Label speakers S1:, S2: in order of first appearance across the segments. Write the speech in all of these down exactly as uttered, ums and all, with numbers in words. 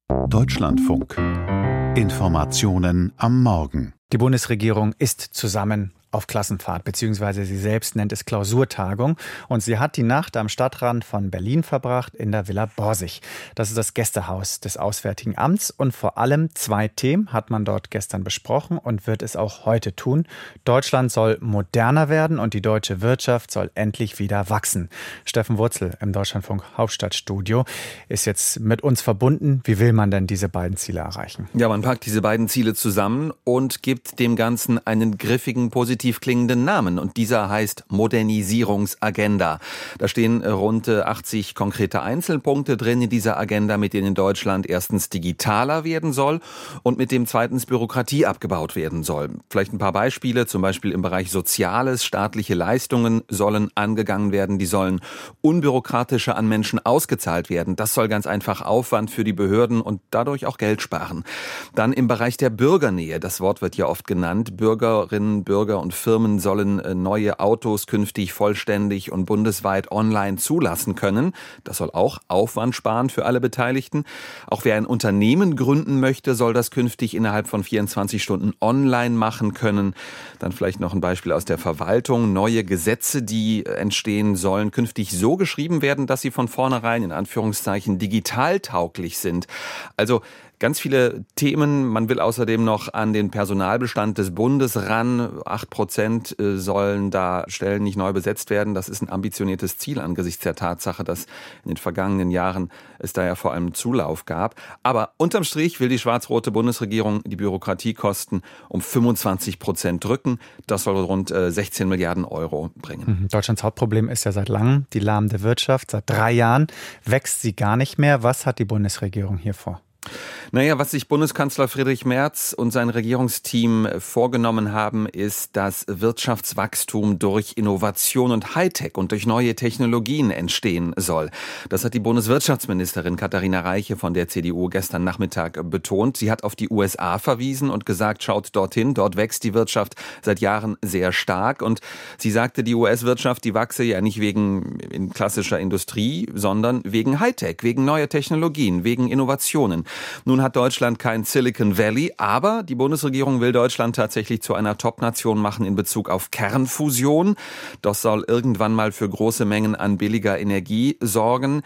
S1: Deutschlandfunk. Informationen am Morgen.
S2: Die Bundesregierung ist zusammen auf Klassenfahrt, beziehungsweise sie selbst nennt es Klausurtagung. Und sie hat die Nacht am Stadtrand von Berlin verbracht, in der Villa Borsig. Das ist das Gästehaus des Auswärtigen Amts. Und vor allem zwei Themen hat man dort gestern besprochen und wird es auch heute tun. Deutschland soll moderner werden und die deutsche Wirtschaft soll endlich wieder wachsen. Steffen Wurzel im Deutschlandfunk Hauptstadtstudio ist jetzt mit uns verbunden. Wie will man denn diese beiden Ziele erreichen?
S3: Ja, man packt diese beiden Ziele zusammen und gibt dem Ganzen einen griffigen, positiven klingenden Namen. Und dieser heißt Modernisierungsagenda. Da stehen rund achtzig konkrete Einzelpunkte drin in dieser Agenda, mit denen Deutschland erstens digitaler werden soll und mit dem zweitens Bürokratie abgebaut werden soll. Vielleicht ein paar Beispiele, zum Beispiel im Bereich Soziales. Staatliche Leistungen sollen angegangen werden, die sollen unbürokratischer an Menschen ausgezahlt werden. Das soll ganz einfach Aufwand für die Behörden und dadurch auch Geld sparen. Dann im Bereich der Bürgernähe, das Wort wird ja oft genannt, Bürgerinnen, Bürger und Firmen sollen neue Autos künftig vollständig und bundesweit online zulassen können. Das soll auch Aufwand sparen für alle Beteiligten. Auch wer ein Unternehmen gründen möchte, soll das künftig innerhalb von vierundzwanzig Stunden online machen können. Dann vielleicht noch ein Beispiel aus der Verwaltung. Neue Gesetze, die entstehen, sollen künftig so geschrieben werden, dass sie von vornherein in Anführungszeichen digitaltauglich sind. Also ganz viele Themen. Man will außerdem noch an den Personalbestand des Bundes ran. Acht Prozent sollen da Stellen nicht neu besetzt werden. Das ist ein ambitioniertes Ziel angesichts der Tatsache, dass in den vergangenen Jahren es da ja vor allem Zulauf gab. Aber unterm Strich will die schwarz-rote Bundesregierung die Bürokratiekosten um fünfundzwanzig Prozent drücken. Das soll rund sechzehn Milliarden Euro bringen.
S2: Deutschlands Hauptproblem ist ja seit langem die lahmende Wirtschaft. Seit drei Jahren wächst sie gar nicht mehr. Was hat die Bundesregierung hier vor?
S3: Naja, was sich Bundeskanzler Friedrich Merz und sein Regierungsteam vorgenommen haben, ist, dass Wirtschaftswachstum durch Innovation und Hightech und durch neue Technologien entstehen soll. Das hat die Bundeswirtschaftsministerin Katharina Reiche von der C D U gestern Nachmittag betont. Sie hat auf die U S A verwiesen und gesagt, schaut dorthin, dort wächst die Wirtschaft seit Jahren sehr stark. Und sie sagte, die U S-Wirtschaft, die wachse ja nicht wegen in klassischer Industrie, sondern wegen Hightech, wegen neuer Technologien, wegen Innovationen. Nun hat Deutschland kein Silicon Valley, aber die Bundesregierung will Deutschland tatsächlich zu einer Top-Nation machen in Bezug auf Kernfusion. Das soll irgendwann mal für große Mengen an billiger Energie sorgen.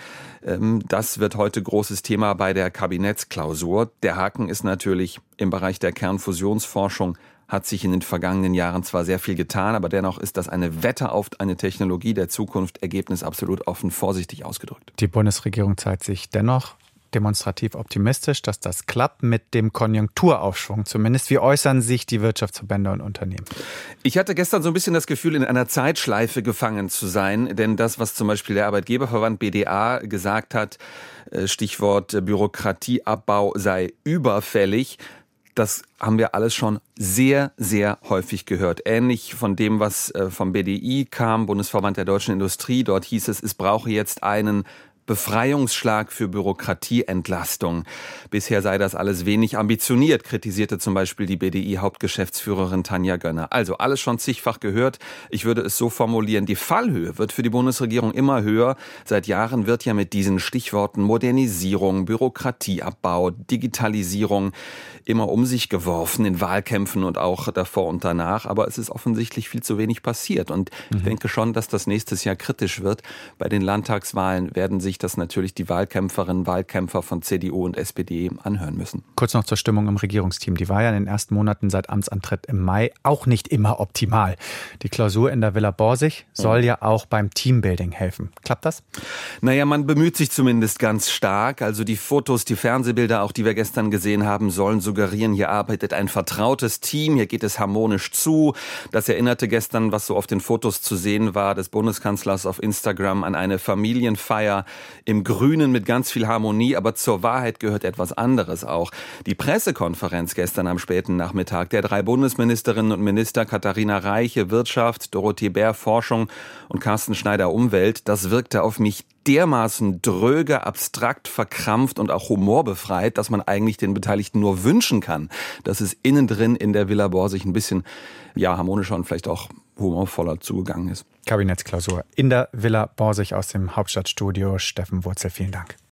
S3: Das wird heute großes Thema bei der Kabinettsklausur. Der Haken ist natürlich, im Bereich der Kernfusionsforschung hat sich in den vergangenen Jahren zwar sehr viel getan, aber dennoch ist das eine Wette auf eine Technologie der Zukunft. Ergebnis absolut offen, vorsichtig ausgedrückt.
S2: Die Bundesregierung zeigt sich dennoch demonstrativ optimistisch, dass das klappt mit dem Konjunkturaufschwung zumindest. Wie äußern sich die Wirtschaftsverbände und Unternehmen?
S3: Ich hatte gestern so ein bisschen das Gefühl, in einer Zeitschleife gefangen zu sein, denn das, was zum Beispiel der Arbeitgeberverband B D A gesagt hat, Stichwort Bürokratieabbau sei überfällig, das haben wir alles schon sehr, sehr häufig gehört. Ähnlich von dem, was vom B D I kam, Bundesverband der deutschen Industrie. Dort hieß es, es brauche jetzt einen Befreiungsschlag für Bürokratieentlastung. Bisher sei das alles wenig ambitioniert, kritisierte zum Beispiel die B D I-Hauptgeschäftsführerin Tanja Gönner. Also alles schon zigfach gehört. Ich würde es so formulieren, die Fallhöhe wird für die Bundesregierung immer höher. Seit Jahren wird ja mit diesen Stichworten Modernisierung, Bürokratieabbau, Digitalisierung immer um sich geworfen in Wahlkämpfen und auch davor und danach. Aber es ist offensichtlich viel zu wenig passiert. Und mhm. ich denke schon, dass das nächstes Jahr kritisch wird. Bei den Landtagswahlen werden sich das natürlich die Wahlkämpferinnen und Wahlkämpfer von C D U und S P D anhören müssen.
S2: Kurz noch zur Stimmung im Regierungsteam. Die war ja in den ersten Monaten seit Amtsantritt im Mai auch nicht immer optimal. Die Klausur in der Villa Borsig soll mhm. ja auch beim Teambuilding helfen. Klappt das?
S3: Naja, man bemüht sich zumindest ganz stark. Also die Fotos, die Fernsehbilder, auch die wir gestern gesehen haben, sollen suggerieren, hier arbeitet ein vertrautes Team, hier geht es harmonisch zu. Das erinnerte gestern, was so auf den Fotos zu sehen war, des Bundeskanzlers auf Instagram an eine Familienfeier im Grünen mit ganz viel Harmonie, aber zur Wahrheit gehört etwas anderes auch. Die Pressekonferenz gestern am späten Nachmittag der drei Bundesministerinnen und Minister Katharina Reiche, Wirtschaft, Dorothee Bär, Forschung und Carsten Schneider, Umwelt, das wirkte auf mich dermaßen dröge, abstrakt, verkrampft und auch humorbefreit, dass man eigentlich den Beteiligten nur wünschen kann, dass es innen drin in der Villa Borsig ein bisschen ja, harmonischer und vielleicht auch humorvoller zugegangen ist.
S2: Kabinettsklausur in der Villa Borsig aus dem Hauptstadtstudio. Steffen Wurzel, vielen Dank.